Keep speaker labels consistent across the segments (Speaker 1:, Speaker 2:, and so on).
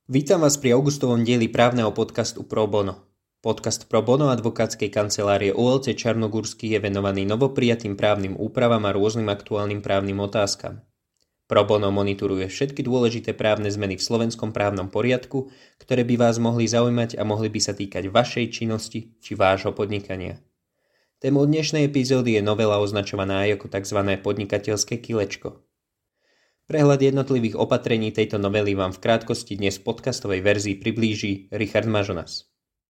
Speaker 1: Vítam vás pri augustovom dieli právneho podcastu Pro Bono. Podcast Pro Bono advokátskej kancelárie ULC Čarnogórsky je venovaný novoprijatým právnym úpravám a rôznym aktuálnym právnym otázkam. Pro Bono monitoruje všetky dôležité právne zmeny v slovenskom právnom poriadku, ktoré by vás mohli zaujímať a mohli by sa týkať vašej činnosti či vášho podnikania. Témou dnešnej epizódy je novela označovaná aj ako tzv. Podnikateľské kilečko. Prehľad jednotlivých opatrení tejto novely vám v krátkosti dnes v podcastovej verzii priblíži Richard Mažonas.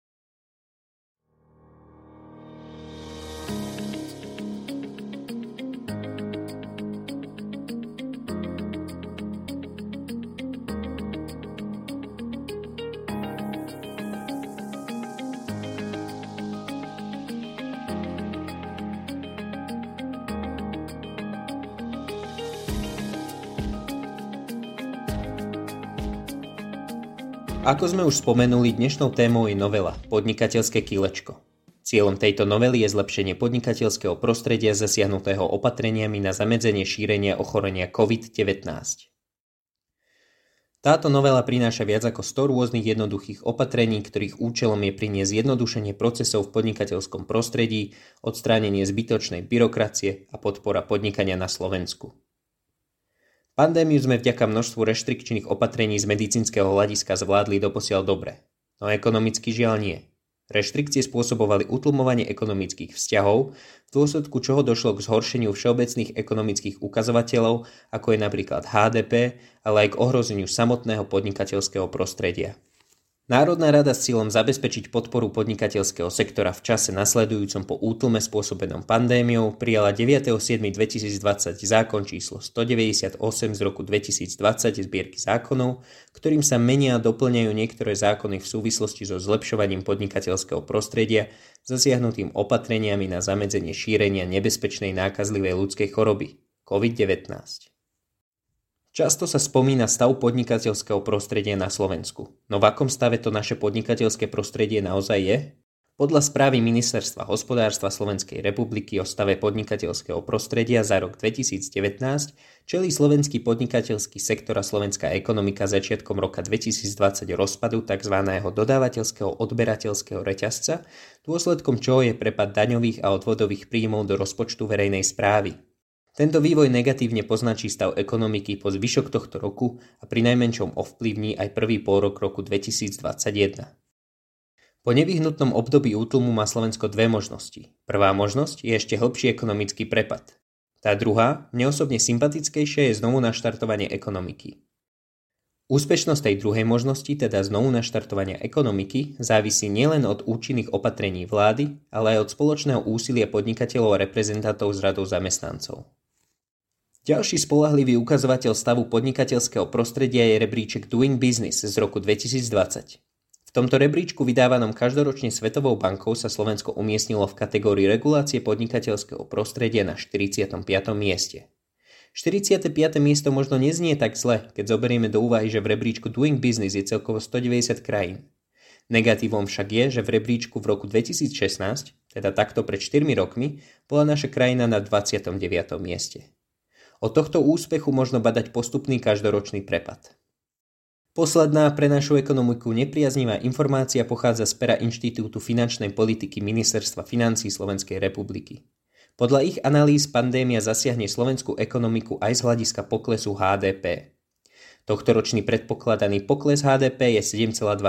Speaker 1: Ako sme už spomenuli, dnešnou témou je novela Podnikateľské kilečko. Cieľom tejto novely je zlepšenie podnikateľského prostredia zasiahnutého opatreniami na zamedzenie šírenia ochorenia COVID-19. Táto novela prináša viac ako 100 rôznych jednoduchých opatrení, ktorých účelom je priniesť zjednodušenie procesov v podnikateľskom prostredí, odstránenie zbytočnej byrokracie a podpora podnikania na Slovensku. Pandémiu sme vďaka množstvu reštrikčných opatrení z medicínskeho hľadiska zvládli doposiaľ dobre, no ekonomicky žiaľ nie. Reštrikcie spôsobovali utlmovanie ekonomických vzťahov, v dôsledku čoho došlo k zhoršeniu všeobecných ekonomických ukazovateľov, ako je napríklad HDP, ale aj k ohrozeniu samotného podnikateľského prostredia. Národná rada s cieľom zabezpečiť podporu podnikateľského sektora v čase nasledujúcom po útlme spôsobenom pandémiou prijala 9.7.2020 zákon číslo 198 z roku 2020 zbierky zákonov, ktorým sa menia a doplňajú niektoré zákony v súvislosti so zlepšovaním podnikateľského prostredia zasiahnutým opatreniami na zamedzenie šírenia nebezpečnej nákazlivej ľudskej choroby COVID-19. Často sa spomína stav podnikateľského prostredia na Slovensku. No v akom stave to naše podnikateľské prostredie naozaj je? Podľa správy Ministerstva hospodárstva Slovenskej republiky o stave podnikateľského prostredia za rok 2019 čelí slovenský podnikateľský sektor a slovenská ekonomika začiatkom roka 2020 rozpadu tzv. Dodávateľského odberateľského reťazca, dôsledkom čoho je prepad daňových a odvodových príjmov do rozpočtu verejnej správy. Tento vývoj negatívne poznačí stav ekonomiky po zvyšok tohto roku a prinajmenšom ovplyvní aj prvý pôrok roku 2021. Po nevyhnutnom období útlmu má Slovensko dve možnosti. Prvá možnosť je ešte hlbší ekonomický prepad. Tá druhá, mne osobne sympatickejšia, je znovu naštartovanie ekonomiky. Úspešnosť tej druhej možnosti, teda znovu naštartovania ekonomiky, závisí nielen od účinných opatrení vlády, ale aj od spoločného úsilia podnikateľov a reprezentantov z radov zamestnancov. Ďalší spoľahlivý ukazovateľ stavu podnikateľského prostredia je rebríček Doing Business z roku 2020. V tomto rebríčku vydávanom každoročne Svetovou bankou sa Slovensko umiestnilo v kategórii regulácie podnikateľského prostredia na 45. mieste. 45. miesto možno neznie tak zle, keď zoberieme do úvahy, že v rebríčku Doing Business je celkovo 190 krajín. Negatívom však je, že v rebríčku v roku 2016, teda takto pred 4 rokmi, bola naša krajina na 29. mieste. Od tohto úspechu možno badať postupný každoročný prepad. Posledná pre našu ekonomiku nepriaznivá informácia pochádza z pera Inštitútu finančnej politiky Ministerstva financií Slovenskej republiky. Podľa ich analýz pandémia zasiahne slovenskú ekonomiku aj z hľadiska poklesu HDP. Tohtoročný predpokladaný pokles HDP je 7,2%.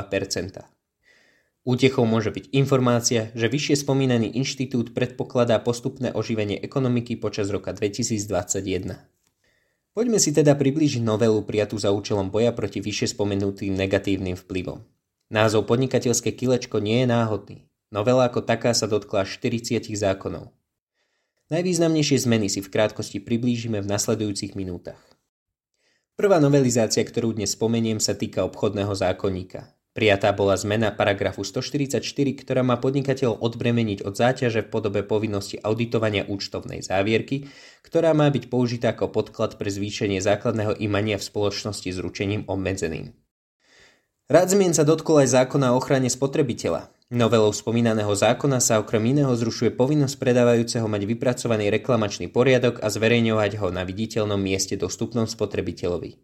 Speaker 1: Útechou môže byť informácia, že vyššie spomínaný inštitút predpokladá postupné oživenie ekonomiky počas roka 2021. Poďme si teda priblížiť novelu prijatú za účelom boja proti vyššie spomenutým negatívnym vplyvom. Názov Podnikateľské kilečko nie je náhodný. Novela ako taká sa dotkla 40 zákonov. Najvýznamnejšie zmeny si v krátkosti priblížime v nasledujúcich minútach. Prvá novelizácia, ktorú dnes spomeniem, sa týka obchodného zákonníka. Prijatá bola zmena paragrafu 144, ktorá má podnikateľov odbremeniť od záťaže v podobe povinnosti auditovania účtovnej závierky, ktorá má byť použitá ako podklad pre zvýšenie základného imania v spoločnosti s ručením obmedzeným. Rád zmien sa dotkol aj zákona o ochrane spotrebiteľa. Novelou spomínaného zákona sa okrem iného zrušuje povinnosť predávajúceho mať vypracovaný reklamačný poriadok a zverejňovať ho na viditeľnom mieste dostupnom spotrebiteľovi.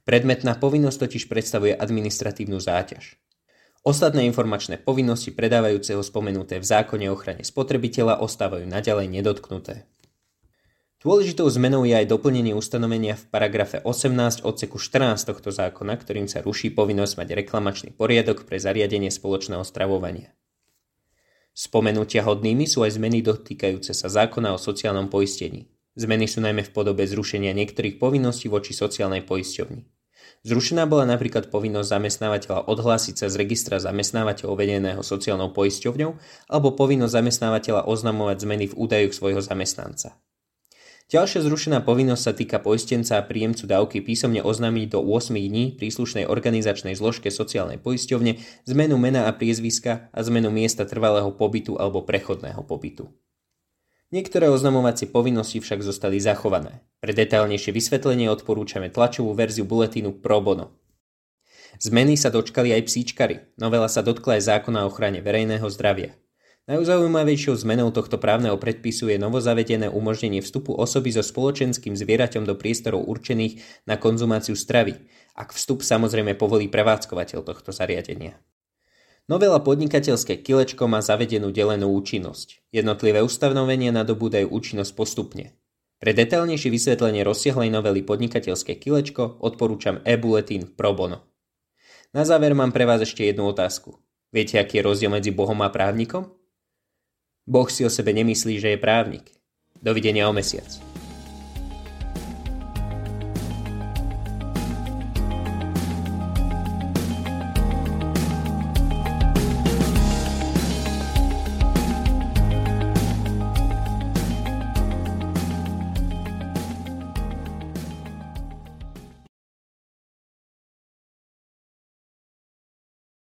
Speaker 1: Predmetná povinnosť totiž predstavuje administratívnu záťaž. Ostatné informačné povinnosti predávajúceho spomenuté v zákone o ochrane spotrebiteľa ostávajú naďalej nedotknuté. Dôležitou zmenou je aj doplnenie ustanovenia v paragrafe 18 odseku 14 tohto zákona, ktorým sa ruší povinnosť mať reklamačný poriadok pre zariadenie spoločného stravovania. Spomenutia hodnými sú aj zmeny dotýkajúce sa zákona o sociálnom poistení. Zmeny sú najmä v podobe zrušenia niektorých povinností voči sociálnej poisťovni. Zrušená bola napríklad povinnosť zamestnávateľa odhlásiť sa z registra zamestnávateľov vedeného sociálnou poisťovňou alebo povinnosť zamestnávateľa oznamovať zmeny v údajoch svojho zamestnanca. Ďalšia zrušená povinnosť sa týka poistenca a príjemcu dávky písomne oznámiť do 8 dní príslušnej organizačnej zložke sociálnej poisťovne zmenu mena a priezviska a zmenu miesta trvalého pobytu alebo prechodného pobytu. Niektoré oznamovacie povinnosti však zostali zachované. Pre detailnejšie vysvetlenie odporúčame tlačovú verziu buletínu Pro Bono. Zmeny sa dočkali aj psíčkari. Novela sa dotkla aj zákona o ochrane verejného zdravia. Najzaujímavejšou zmenou tohto právneho predpisu je novozavedené umožnenie vstupu osoby so spoločenským zvieraťom do priestorov určených na konzumáciu stravy, ak vstup samozrejme povolí prevádzkovateľ tohto zariadenia. Novela podnikateľské kilečko má zavedenú delenú účinnosť. Jednotlivé ustanovenia nadobúdajú účinnosť postupne. Pre detailnejšie vysvetlenie rozsiahlej novely podnikateľské kilečko odporúčam e-bulletín Pro Bono. Na záver mám pre vás ešte jednu otázku. Viete, aký je rozdiel medzi Bohom a právnikom? Boh si o sebe nemyslí, že je právnik. Dovidenia o mesiac.